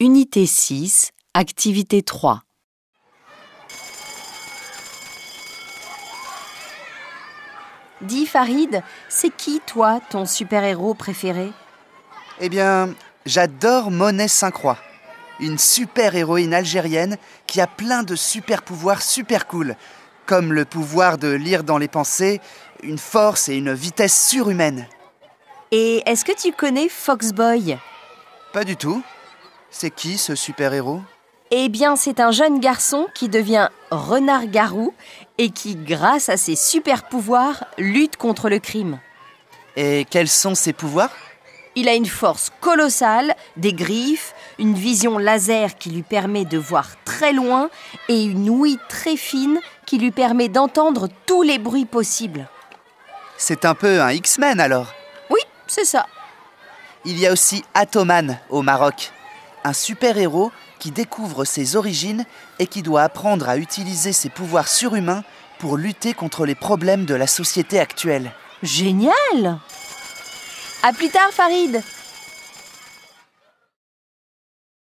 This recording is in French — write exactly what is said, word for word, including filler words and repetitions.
Unité six, activité trois. Dis Farid, c'est qui toi, ton super-héros préféré? Eh bien, j'adore Monet Sainte-Croix, une super-héroïne algérienne qui a plein de super-pouvoirs super cool, comme le pouvoir de lire dans les pensées, une force et une vitesse surhumaine. Et est-ce que tu connais Foxboy? Pas du tout. C'est qui ce super-héros? Eh bien, c'est un jeune garçon qui devient renard-garou et qui, grâce à ses super-pouvoirs, lutte contre le crime. Et quels sont ses pouvoirs? Il a une force colossale, des griffes, une vision laser qui lui permet de voir très loin et une ouïe très fine qui lui permet d'entendre tous les bruits possibles. C'est un peu un X-Men alors. Oui, c'est ça. Il y a aussi Atoman au Maroc, un super-héros qui découvre ses origines et qui doit apprendre à utiliser ses pouvoirs surhumains pour lutter contre les problèmes de la société actuelle. Génial! À plus tard, Farid!